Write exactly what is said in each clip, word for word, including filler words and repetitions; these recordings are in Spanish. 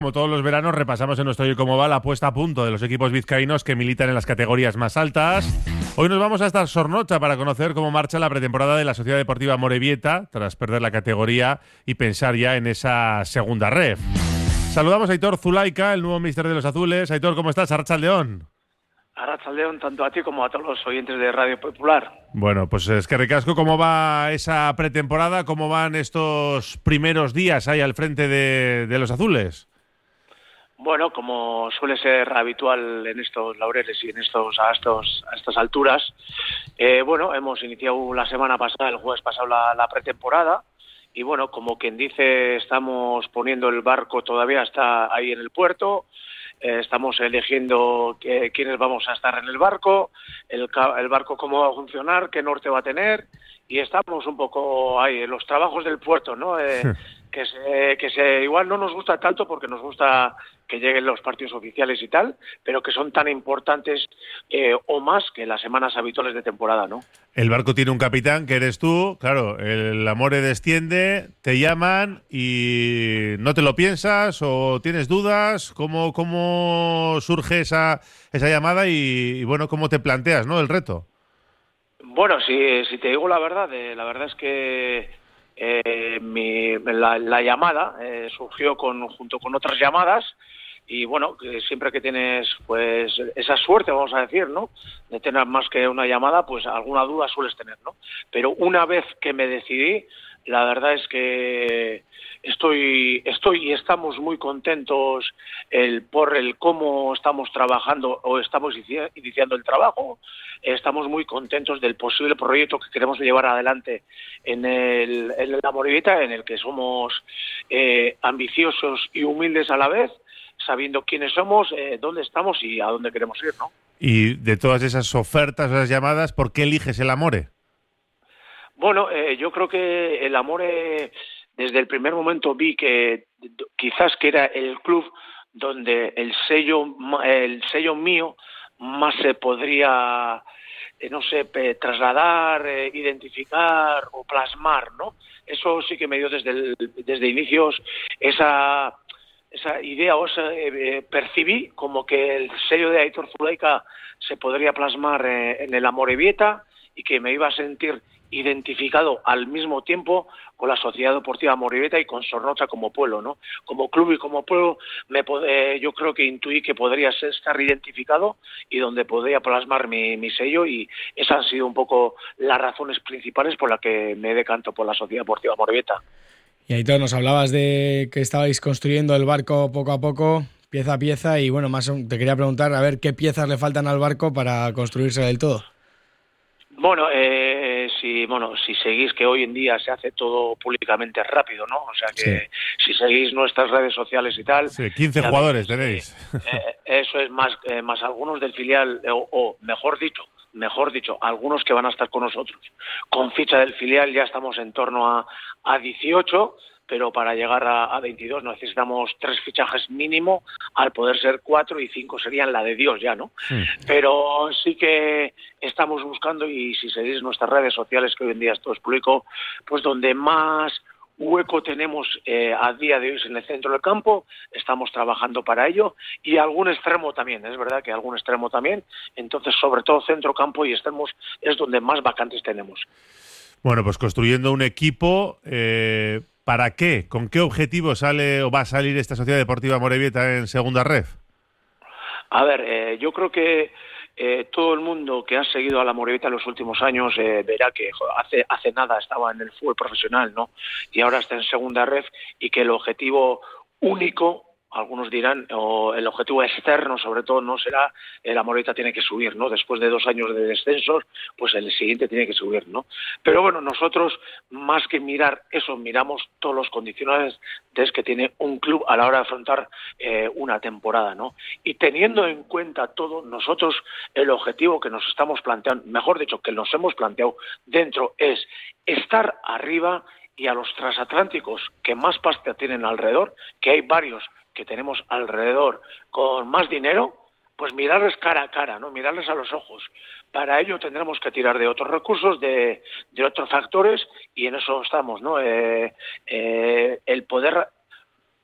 Como todos los veranos, repasamos en nuestro Oye Cómo Va la puesta a punto de los equipos vizcaínos que militan en las categorías más altas. Hoy nos vamos hasta Zornotza para conocer cómo marcha la pretemporada de la Sociedad Deportiva Amorebieta tras perder la categoría y pensar ya en esa segunda ref. Saludamos a Aitor Zulaika, el nuevo míster de los azules. Aitor, ¿cómo estás? Arratsaldeon. Arratsaldeon, tanto a ti como a todos los oyentes de Radio Popular. Bueno, pues es que recasco, ¿cómo va esa pretemporada? ¿Cómo van estos primeros días ahí al frente de, de los azules? Bueno, como suele ser habitual en estos laureles y en estos a, estos, a estas alturas, eh, bueno, hemos iniciado la semana pasada, el jueves pasado, la, la pretemporada, y bueno, como quien dice, estamos poniendo el barco, todavía está ahí en el puerto, eh, estamos eligiendo eh, quiénes vamos a estar en el barco, el, el barco cómo va a funcionar, qué norte va a tener, y estamos un poco ahí en los trabajos del puerto, ¿no? Eh, que se, que se igual no nos gusta tanto porque nos gusta que lleguen los partidos oficiales y tal, pero que son tan importantes eh, o más que las semanas habituales de temporada, ¿no? El barco tiene un capitán, que eres tú, claro, el Amore desciende, te llaman y no te lo piensas o tienes dudas, ¿cómo, cómo surge esa, esa llamada y, y bueno, cómo te planteas, ¿no?, el reto? Bueno, si, si te digo la verdad, eh, la verdad es que Eh, mi, la, la llamada eh, surgió con, junto con otras llamadas y bueno, que siempre que tienes pues esa suerte, vamos a decir, ¿no?, de tener más que una llamada, pues alguna duda sueles tener, ¿no? Pero una vez que me decidí, la verdad es que estoy estoy y estamos muy contentos el por el cómo estamos trabajando o estamos iniciando el trabajo. Estamos muy contentos del posible proyecto que queremos llevar adelante en el en la Amorebieta, en el que somos eh, ambiciosos y humildes a la vez, sabiendo quiénes somos, eh, dónde estamos y a dónde queremos ir, ¿no? Y de todas esas ofertas, esas llamadas, ¿por qué eliges el Amore? Bueno, eh, yo creo que el Amore, desde el primer momento vi que quizás que era el club donde el sello, el sello mío más se podría, eh, no sé, trasladar, eh, identificar o plasmar, ¿no? Eso sí que me dio desde el, desde inicios esa esa idea o esa, eh, percibí como que el sello de Aitor Zulaika se podría plasmar eh, en el Amorebieta y que me iba a sentir identificado al mismo tiempo con la Sociedad Deportiva Amorebieta y con Zornotza como pueblo, ¿no? Como club y como pueblo, me eh, yo creo que intuí que podría ser, estar identificado y donde podría plasmar mi, mi sello, y esas han sido un poco las razones principales por las que me decanto por la Sociedad Deportiva Amorebieta. Y Aitor, nos hablabas de que estabais construyendo el barco poco a poco, pieza a pieza, y bueno, más te quería preguntar, a ver, ¿qué piezas le faltan al barco para construirse del todo? Bueno, eh, si bueno, si seguís, que hoy en día se hace todo públicamente rápido, ¿no? O sea que sí. Si seguís nuestras redes sociales y tal... Sí, quince jugadores tenéis. Eh, eso es, más, eh, más algunos del filial, o, o mejor dicho, mejor dicho, algunos que van a estar con nosotros. Con ficha del filial ya estamos en torno a, a dieciocho, pero para llegar a, a veintidós necesitamos tres fichajes mínimo, al poder ser cuatro, y cinco serían la de Dios ya, ¿no? Sí. Pero sí que estamos buscando, y si seguís nuestras redes sociales, que hoy en día esto es público, pues donde más hueco tenemos eh, a día de hoy es en el centro del campo, estamos trabajando para ello, y algún extremo también, es verdad que algún extremo también, entonces sobre todo centro campo y extremos es donde más vacantes tenemos. Bueno, pues construyendo un equipo, eh, ¿para qué? ¿Con qué objetivo sale o va a salir esta Sociedad Deportiva Amorebieta en segunda ref? A ver, eh, yo creo que eh, todo el mundo que ha seguido a la Amorebieta en los últimos años eh, verá que joder, hace hace nada estaba en el fútbol profesional, ¿no? Y ahora está en segunda ref, y que el objetivo único, algunos dirán, o el objetivo externo sobre todo, no será el Amorebieta tiene que subir, ¿no? Después de dos años de descensos, pues el siguiente tiene que subir, ¿no? Pero bueno, nosotros más que mirar eso, miramos todos los condicionantes que tiene un club a la hora de afrontar eh, una temporada, ¿no? Y teniendo en cuenta todo, nosotros el objetivo que nos estamos planteando, mejor dicho, que nos hemos planteado dentro, es estar arriba, y a los transatlánticos que más pasta tienen alrededor, que hay varios que tenemos alrededor con más dinero, pues mirarles cara a cara, ¿no? Mirarles a los ojos. Para ello tendremos que tirar de otros recursos, de, de otros factores, y en eso estamos, ¿no? Eh, eh, el poder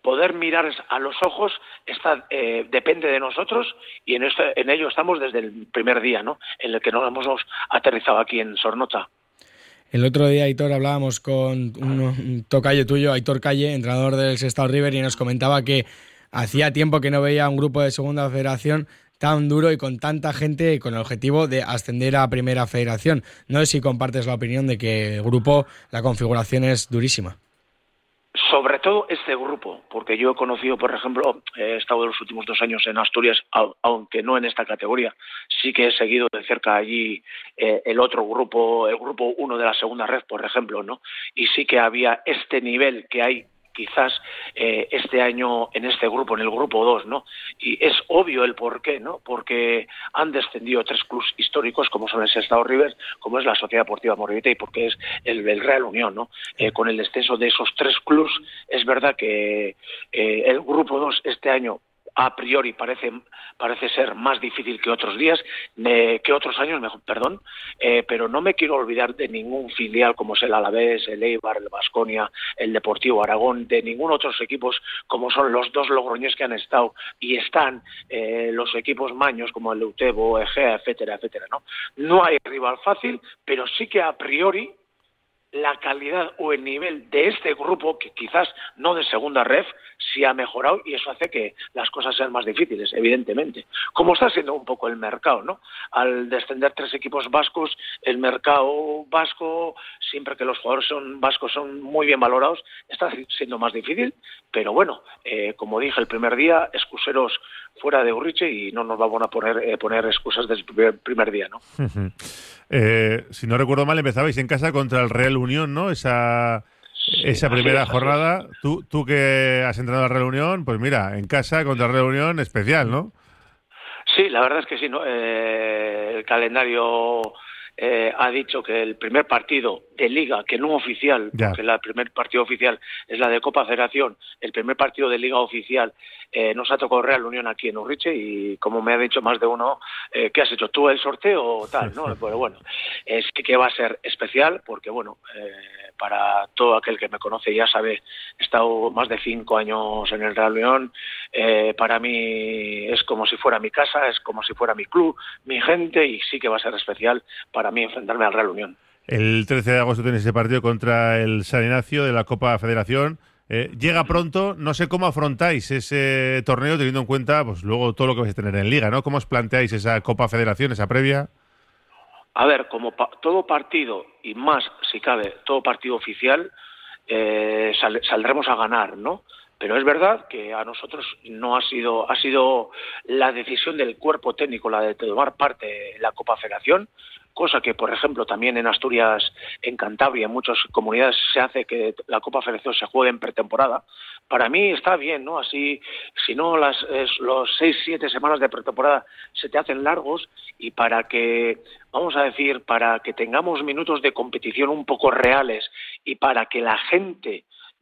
poder mirar a los ojos está, eh, depende de nosotros y en, este, en ello estamos desde el primer día, ¿no? En el que nos hemos aterrizado aquí en Zornotza. El otro día, Aitor, hablábamos con un, un tocayo tuyo, Aitor Calle, entrenador del Sestao River, y nos comentaba que hacía tiempo que no veía un grupo de Segunda Federación tan duro y con tanta gente con el objetivo de ascender a Primera Federación. No sé si compartes la opinión de que el grupo, la configuración es durísima. Sobre todo este grupo, porque yo he conocido, por ejemplo, he estado los últimos dos años en Asturias, aunque no en esta categoría, sí que he seguido de cerca allí eh, el otro grupo, el grupo uno de la segunda red, por ejemplo, ¿no? Y sí que había este nivel que hay quizás eh, este año en este grupo, en el grupo dos, ¿no? Y es obvio el porqué, ¿no? Porque han descendido tres clubes históricos, como son el Sestao River, como es la Sociedad Deportiva Amorebieta y porque es el, el Real Unión, ¿no? Eh, con el descenso de esos tres clubes, es verdad que eh, el grupo dos este año a priori parece parece ser más difícil que otros días, eh, que otros años, mejor, perdón, eh, pero no me quiero olvidar de ningún filial como es el Alavés, el Eibar, el Baskonia, el Deportivo Aragón, de ningún otros equipos como son los dos logroñés que han estado y están eh, los equipos maños como el Eutebo, Egea, etcétera, etcétera, ¿no? No hay rival fácil, pero sí que a priori la calidad o el nivel de este grupo, que quizás no de segunda ref, sí ha mejorado y eso hace que las cosas sean más difíciles, evidentemente. Como está siendo un poco el mercado, ¿no? Al descender tres equipos vascos, el mercado vasco, siempre que los jugadores son vascos son muy bien valorados, está siendo más difícil, pero bueno, eh, como dije el primer día, excuseros fuera de Urriche y no nos vamos a poner, eh, poner excusas desde el primer, primer día, ¿no? eh, si no recuerdo mal, empezabais en casa contra el Real Unión, ¿no? Esa, sí, esa primera es, jornada. Tú, tú que has entrenado al Real Unión, pues mira, en casa contra el Real Unión, especial, ¿no? Sí, la verdad es que sí, ¿no? Eh, el calendario eh, ha dicho que el primer partido de Liga, que no oficial, ya. Porque el primer partido oficial es la de Copa Federación, el primer partido de Liga oficial eh, nos ha tocado Real Unión aquí en Urriche y como me ha dicho más de uno, eh, ¿qué has hecho tú el sorteo o tal? ¿No? Pero bueno, eh, sí que va a ser especial porque bueno, eh, para todo aquel que me conoce ya sabe, he estado más de cinco años en el Real Unión, eh, para mí es como si fuera mi casa, es como si fuera mi club, mi gente y sí que va a ser especial para mí enfrentarme al Real Unión. El trece de agosto tenéis ese partido contra el San Ignacio de la Copa Federación. Eh, llega pronto, no sé cómo afrontáis ese torneo teniendo en cuenta pues luego todo lo que vais a tener en Liga, ¿no? ¿Cómo os planteáis esa Copa Federación, esa previa? A ver, como pa- todo partido, y más si cabe, todo partido oficial, eh, sal- saldremos a ganar, ¿no? Pero es verdad que a nosotros no ha sido ha sido la decisión del cuerpo técnico la de tomar parte en la Copa Federación, cosa que, por ejemplo, también en Asturias, en Cantabria, en muchas comunidades se hace que la Copa Federación se juegue en pretemporada. Para mí está bien, ¿no? Así, si no, las es, los seis, siete semanas de pretemporada se te hacen largos y para que, vamos a decir, para que tengamos minutos de competición un poco reales y para que la gente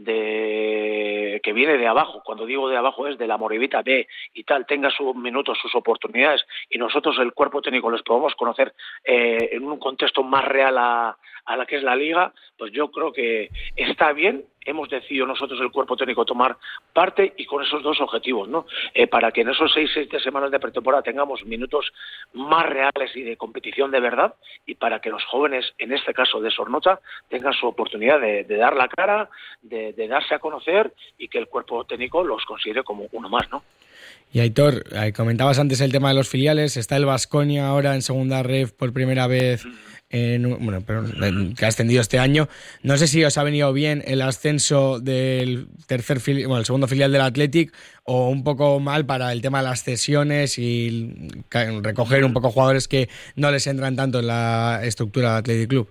de que viene de abajo, cuando digo de abajo es de la Amorebieta B y tal, tenga sus minutos, sus oportunidades y nosotros el cuerpo técnico les podamos conocer eh, en un contexto más real a, a la que es la Liga, pues yo creo que está bien. Hemos decidido nosotros el cuerpo técnico tomar parte y con esos dos objetivos, ¿no? Eh, para que en esos seis, siete semanas de pretemporada tengamos minutos más reales y de competición de verdad y para que los jóvenes, en este caso de Zornotza, tengan su oportunidad de, de dar la cara, de, de darse a conocer y que el cuerpo técnico los considere como uno más, ¿no? Y Aitor, comentabas antes el tema de los filiales, está el Baskonia ahora en segunda ref por primera vez, en, bueno, pero, que ha ascendido este año. No sé si os ha venido bien el ascenso del tercer fili- bueno, el segundo filial del Athletic o un poco mal para el tema de las cesiones y recoger un poco jugadores que no les entran tanto en la estructura del Athletic Club.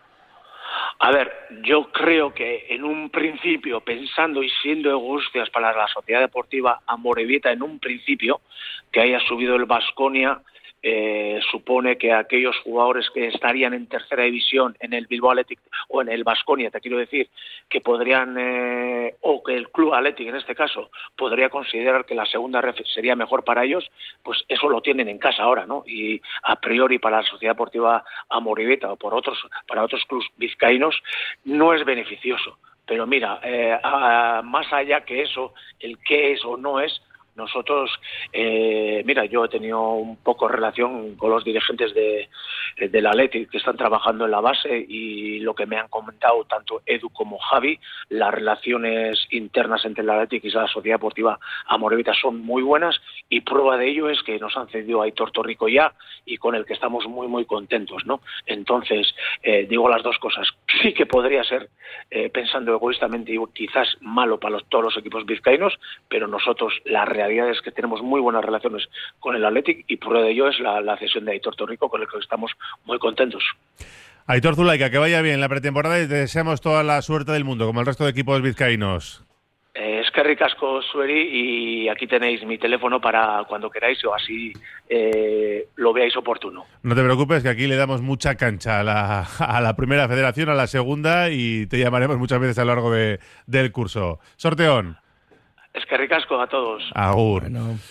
A ver, yo creo que en un principio, pensando y siendo egoístas para la Sociedad Deportiva Amorebieta, en un principio, que haya subido el Baskonia, eh, supone que aquellos jugadores que estarían en tercera división en el Bilbao Athletic o en el Baskonia, te quiero decir, que podrían, eh, o que el Club Athletic en este caso, podría considerar que la segunda ref sería mejor para ellos, pues eso lo tienen en casa ahora, ¿no? Y a priori para la Sociedad Deportiva Amorebieta o por otros, para otros clubes vizcaínos, no es beneficioso. pero mira, eh, a, más allá que eso, el qué es o no es, nosotros, eh, mira, yo he tenido un poco relación con los dirigentes de, del Athletic que están trabajando en la base, y lo que me han comentado tanto Edu como Javi, las relaciones internas entre el Athletic y la Sociedad Deportiva Amorebieta son muy buenas, y prueba de ello es que nos han cedido a Aitor Torrico ya, y con el que estamos muy muy contentos, ¿no? Entonces, eh, digo las dos cosas. Sí que podría ser, eh, pensando egoístamente, y quizás malo para los, todos los equipos vizcaínos, pero nosotros, la realidad La realidad es que tenemos muy buenas relaciones con el Athletic, y prueba de ello es la, la cesión de Aitor Torrico, con el que estamos muy contentos. Aitor Zulaika, que vaya bien la pretemporada y te deseamos toda la suerte del mundo, como el resto de equipos vizcaínos. Eh, es que ricasco, Sueri, y aquí tenéis mi teléfono para cuando queráis, o así eh, lo veáis oportuno. No te preocupes, que aquí le damos mucha cancha a la, a la primera federación, a la segunda, y te llamaremos muchas veces a lo largo de, del curso. Sorteón. Es que ricasco a todos. Agur. Bueno.